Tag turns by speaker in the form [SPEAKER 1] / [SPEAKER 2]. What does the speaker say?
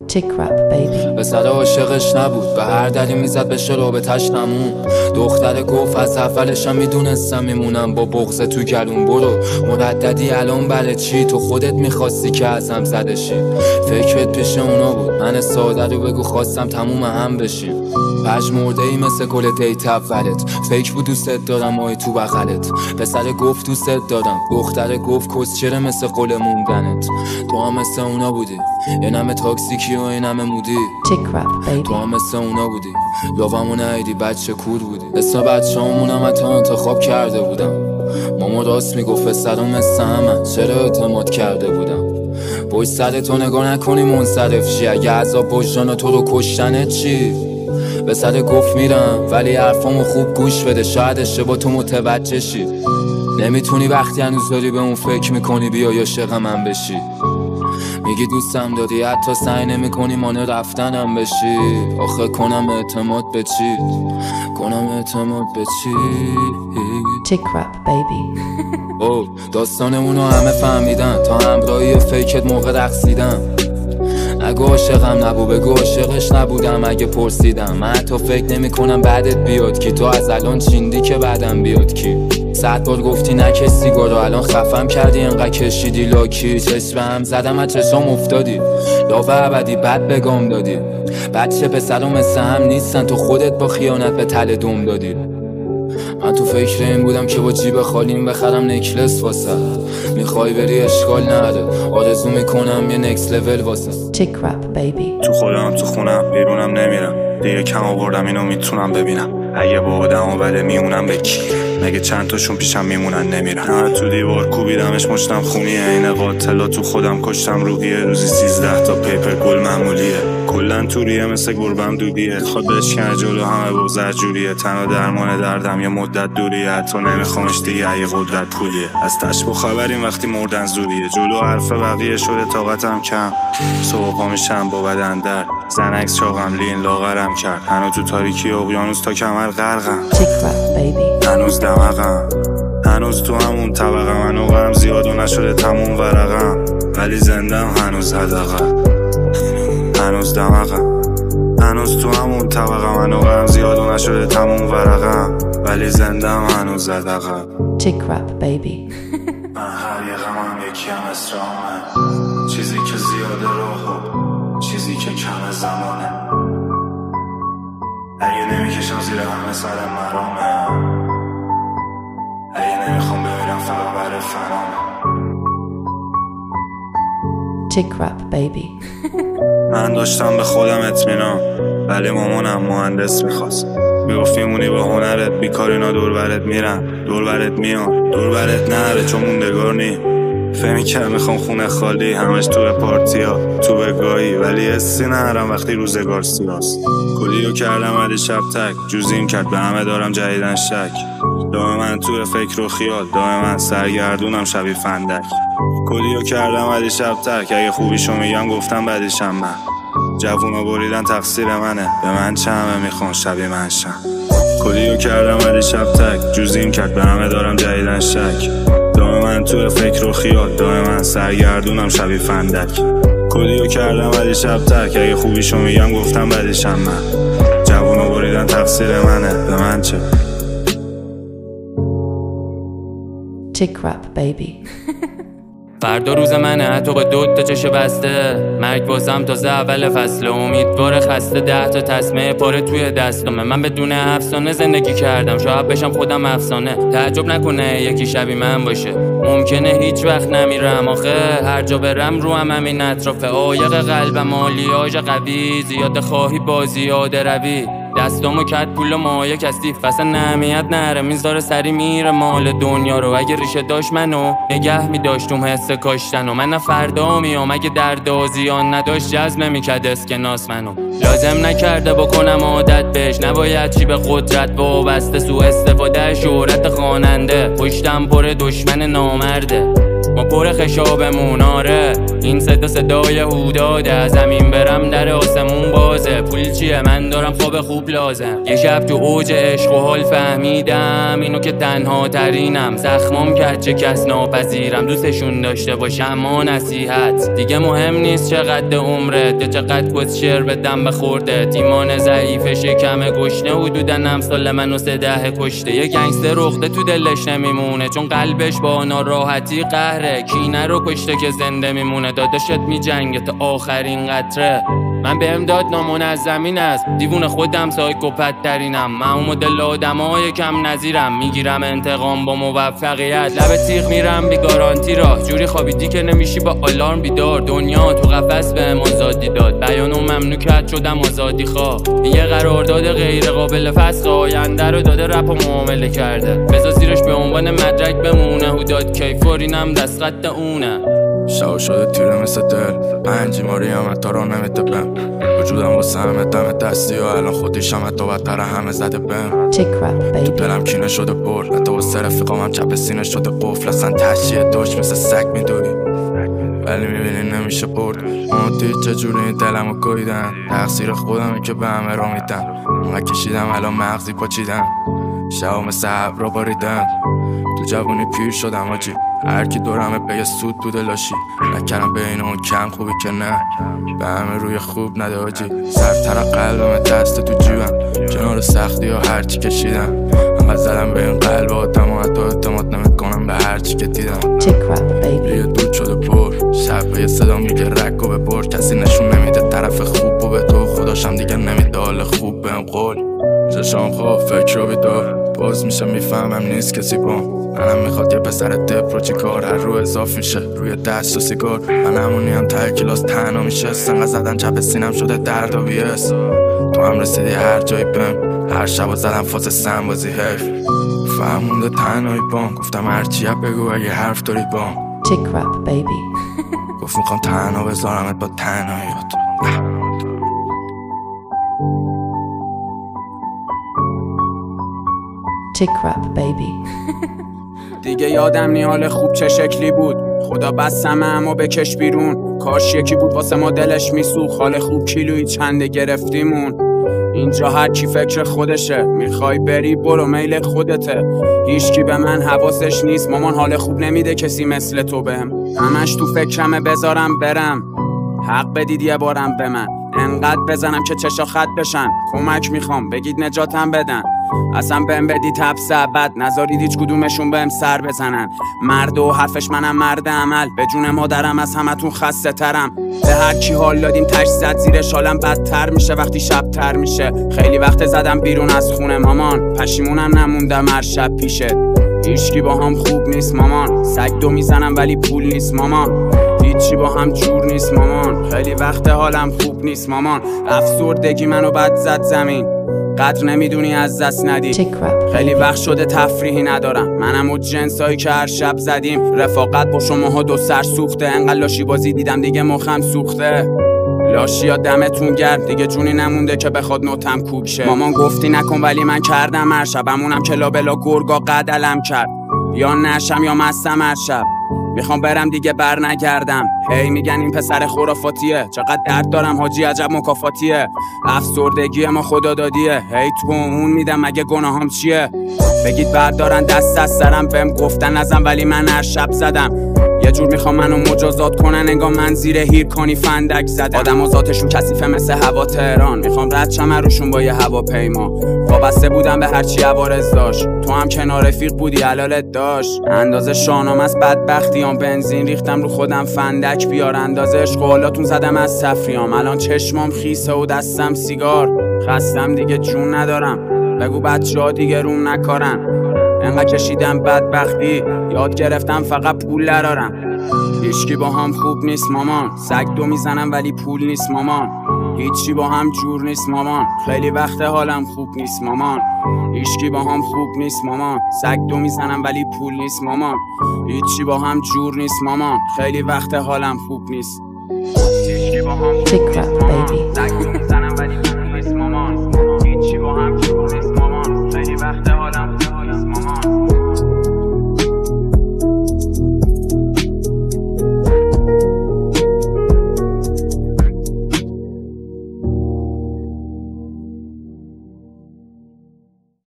[SPEAKER 1] Tick rap baby.
[SPEAKER 2] به سر عاشقش نبود، به هر دلی میزد بشه رابطش تموم. دختر گفت از اولشم میدونستم میمونم با بغض تو گلون. برو مرددی الان برای چی؟ تو خودت میخواستی که ازم زده شی. فکرت پیش اونا بود، من ساده رو بگو خواستم تموم هم بشیم. پژمرده ای مثل گل دیت اولت، فکر بود دوست دارم مای تو بغلت. پسر گفت دوست دارم، دختر گفت کسچره مثل قول موندنت. تو هم مثل اونا بودی، یه نمه تاکسیکی و یه نمه مودی.
[SPEAKER 1] Tick rap baby.
[SPEAKER 2] تو هم مثل اونا بودی، لاوامو نهیدی بچه کور بودی. اسم بچه همونم حتی انتخاب کرده بودم. ماما راست میگفت پسرم مثل همه، چرا اعتماد کرده بودم. پشت سر تو نگاه نکنی منصرف شی، اگه عذاب وجدان تو رو کشتنت چی؟ به سر گفت میرم ولی حرفامو خوب گوش بده، شاید اشتباه تو متوجه شی. نمیتونی وقتی هنوز داری به اون فکر میکنی بیا عاشق من بشی. میگی دوستم داری حتی سعی نمیکنی مانع رفتنم بشی. آخه کنم اعتماد به چی؟ کنم اعتماد به چی؟
[SPEAKER 1] Tick rap baby.
[SPEAKER 2] داستانمونو همه فهمیدن، تا همراهی فیکت موقع رقصیدم. نگو عاشقم نبو، بگو عاشقش نبودم. اگه پرسیدم من حتی فکر نمی کنم بعدت بیاد کی. تو از الان چیندی که بعدم بیاد کی. 100 بار گفتی نکش سیگارو، الان خفم کردی انقدر کشیدی لاکی. چشم هم زدم از چشام افتادی، لاوه ابدی بد بگام دادی. بچه پسرم مثل هم نیستن، تو خودت با خیانت به تله دم دادی. من تو فکر این بودم که با جیب خالیم بخرم نکلس واسه. میخوای بری اشکال نره، آرزو میکنم یه نکس لول واسه.
[SPEAKER 1] Tick rap baby.
[SPEAKER 3] تو خودم تو خونم بیرونم نمیرم، دیگه کم آوردم اینو میتونم ببینم. اگه با آدم بده میمونم به کی؟ مگه چند تاشون پیشم میمونن نمیرن. نه تو دیوار کوبیدمش مشتم خونیه، این قاتلا تو خودم کشتم روحیه. روزی 13 تا پیپر گل معمولیه، کلن توریه مثل گربم دودیه. خود بشکنه جلو همه با زرجوریه، تنها درمان دردم یه مدت دوریه. حتی نمیخوامش دیگه، یه قدرت پولیه. از تشبه خبریم وقتی مردن زوریه، جلو حرف بقیه شده طاقتم کم. صبح پا میشم با بدن درد، زنکس چاقم لین لاغرم کرد. هنو تو تاریکی اقیانوس تا کمر غرقم.
[SPEAKER 1] Tick rap baby.
[SPEAKER 3] هنوز دمقم، هنوز تو همون طبقه. منو غم زیاد و نشده تموم ورقم، ولی زندم هنوز حداقل. هنوز دمقم، هنوز تو همون طبقه. منو غم زیاد و نشده تموم ورقم، ولی زندم هنوز حداقل.
[SPEAKER 1] Tick rap baby.
[SPEAKER 3] من هر یه غمم یکی هم اسرامه، چیزی که زیاده راهو، چیزی که کم زمانه. اگه نمیکشم زیر همه سر مرامه، اگه نمیخوام بمیرم فقط برای فنامه.
[SPEAKER 1] Tick rap baby.
[SPEAKER 3] من داشتم به خودم اطمینان، ولی مامانم مهندس میخواست. میگفت میمونی با هنرت، بیکار اینا دور برت میرن، دور برت میان، دور برت نره چون موندگار نی. فهمی که میخوام خونه خالی، همش تو پارتی ها، تو بگاهی، ولی حسی نرم وقتی روزگار سیاست. کلیو کردم ولی شب تک، جوزیم کرد به همه دارم جدیدن شک. دائما تو فکر و خیال، دائما سرگردونم شبیه فندک. کلیو کردم ولی شب تک، اگه خوبیشو میگم گفتم بدیشم من. جوونا بریدن تقصیر منه، به من چه همه میخوان شبیه من شن. کلیو کردم ولی شب تک، جوزیم کرد به همه دارم جدیدن شک. دائما تو فکر و خیال، دائما سرگردونم شبیه فندک. کلیو کردم ولی شب تک، اگه خوبیشو میگم گفتم بدیشم من. جوونا بریدن تقصیر منه، به من چه؟
[SPEAKER 1] Tick rap baby.
[SPEAKER 2] فردا روز منه، حتی با 2 تا چش بسته. مرگ بازم تازه اول فصل، امیدوار خسته. 10 تا تسمه پاره توی دستمه. من بدون افسانه زندگی کردم، شاید بشم خودم افسانه. تعجب نکنه یکی شبیه من باشه، ممکنه هیچ وقت نمیرم. آخه هر جا برم رو هم همین اطرافه. عایق قلبم آلیاژ قوی، زیاد خواهی با زیاده روی. دستامو کت پول و مایه کثیف، اصلا نهمیت نره میذاره سری میره مال دنیا رو. اگه ریشه داشت منو نگه میداشتم حس کاشتن و من نه فردا میام. اگه درد و زیان نداشت جذب نمیکرد اسکناس منو. لازم نکرده بکنم عادت بهش، نباید چی به قدرت وابسته. سوء استفاده شهرت خواننده، پشتم پر دشمن نامرده. ما پر خشابمون، آره این صدا صدای هوداده. از زمین برم در آسمون باز نمیندازه. پول چیه؟ من دارم خواب خوب لازم. یه شب تو اوج عشق و حال فهمیدم اینو که تنها ترینم. زخمام کرد چه کس ناپذیرم. دوستشون داشته باشم اما نصیحت دیگه مهم نیست چقدر عمرت یا چقدر کسشر بدم به خوردت. ایمان ضعیف شکم گشنه حدودا امسال منو 13 کشته. یه گنگستر رخته تو دلش نمیمونه چون قلبش با ناراحتی قهره. کینه رو کشته که زنده میمونه. داداشت میجنگه تا آخرین قطره. من به امداد نامنظمین است. دیوون خودم سایکوپت ترینم. من اون مدل آدمای کم نظیرم. میگیرم انتقام با موفقیت. لب تیغ میرم بی گارانتی راه. جوری خوابیدی که نمیشی با آلارم بیدار. دنیا تو قفس بهم آزادی داد. بیانو ممنوع کرد شدم آزادی خواه. یه قرارداد غیر قابل فسخ. آینده رو داده رپ و معامله کرده. بذار زیرش به عنوان مدرک بمونه. هوداد کیفورینم دست خط اونه.
[SPEAKER 4] شو شده تیره مثل دل. پنجی ماری هم حتی را نمیتبم. وجودم واسه همه دم دستی و الان خودیشم حتی بدتر همه زده بهم. تو دلم کینه شده پر. حتی واسه رفیقام هم چپ سینه شده قفل. اصلا تشیه دوش مثل سگ میدوی ولی میبینی نمیشه برد. اون دید چجوری دلمو کویدن. تقصیر خودمه که به همه را میدن. من کشیدم الان مغزی پاچیدم. شبا مثل ابرا باریدن. تو جوانی پیر شدم آجی. هرکی دورمه به یه سود بوده لاشی. نکردم بین اون کم خوبی که نه. به همه روی خوب نده آجی. سرتر قلبم دست تو جیبم. کنار سختی ها هرچی کشیدم. انقدر زدم به این قلب آدم و حتی اعتماد نمیکنم به هرچی که دیدم. یه دود شده پر. شب به یه صدا میگه رکو ببر. کسی نشون نمیده طرف خوب و به تو خداشم دیگه نمیده حال خوب بهم قول. چشام خواب فکر رو بیدار. باز میشه میفهمم نیست کسی بام. منم میخواد یه پسر دپرو چی کار. هر رو اضاف میشه روی دست و سیگار. من همونی هم ته کلاس تنها میشه. سنگه زدن چپ سینم شده درد و بیس. تو هم رسیدی هر جایی بهم. هر شب زدم فاز سنبازی حیف. فهمونده تنهایی بام. گفتم هرچی بگو اگه حرف داری بام. گفت میخوام تنها بذارمت با تنهاییات.
[SPEAKER 5] دیگه یادم نی حال خوب چه شکلی بود. خدا بستم اما بکش بیرون. کاش یکی بود واسه ما دلش میسوخ. حال خوب کیلویی چنده گرفتیمون. اینجا هر کی فکر خودشه. میخوای بری برو میل خودته. هیچکی به من حواسش نیست. مامان حال خوب نمیده کسی مثل تو بهم. همش تو فکرمه بذارم برم. حق بدید یه بارم به من. انقدر بزنم که چشا خط بشن. کمک میخوام بگید نجاتم بدن. اصلا بهم بدید حبس ابد. نذارید هیچ کدومشون بهم سر بزنن. مرد و حرفش منم مرد عمل. به جون مادرم از همتون خسته ترم. به هر کی حال دادیم تش زد زیرش. حالم بدتر میشه وقتی شب تر میشه. خیلی وقت زدم بیرون از خونه مامان. پشیمونم نموندم هر شب پیشت. هیچکی با هم خوب نیست مامان. سگ دو میزنم ولی پول نیست مامان. هیچی با هم جور نیست مامان. خیلی وقت حالم خوب نیست مامان. افسردگی منو بد زد زمین. قدر نمیدونی از دست ندی. خیلی وقت شده تفریحی ندارم. منم و جنسایی که هر شب زدیم. رفاقت با شماها دو سر سوخته. انقدر لاشی بازی دیدم دیگه مخم سوخته. لاشیا دمتون گرم. دیگه جونی نمونده که بخواد نوتم کوک شه. مامان گفتی نکن ولی من کردم هر شب. همونم که لابلا گرگا قدلم کرد. یا نشم یا مستم هر شب. میخوام برم دیگه بر نگردم. هی میگن این پسر خرافاتیه. چقدر درد دارم حاجی عجب مکافاتیه. افسردگی ما خدا دادیه. هی تو اون میدم مگه گناهام چیه. بگید بردارن دست از سرم. بهم گفتن نزن ولی من هر شب زدم. یه جور میخوام منو مجازات کنن. انگار من زیر هیرکانی فندک زدم. آدم و ذاتشون کثیفه مثل هوا تهران. میخوام رد شم روشون با یه هواپیما. وابسته بودم به هرچی عوارض داشت. تو هم کنار رفیق بودی حلالت داشت. اندازه شانم از بدبختیام. بنزین ریختم رو خودم فندک بیار. اندازه عشق و حالاتون زدم از تفریام. الان چشمام خیسه و دستم سیگار. خستم دیگه جون ندارم. بگو بچه‌ها دیگه روم نکارن. انقدر کشیدم بدبختی. یاد گرفتم فقط پول درارم. هیچکی با هم خوب نیست مامان. سگ دو میزنم ولی پول نیست مامان. هیچی با هم جور نیست مامان. خیلی وقت حالم خوب نیست مامان. هیچکی با هم خوب نیست مامان. سگ دو میزنم ولی پول نیست مامان. هیچی با هم جور نیست مامان. خیلی وقت حالم خوب نیست. هیچکی با هم خوب نیست مامان.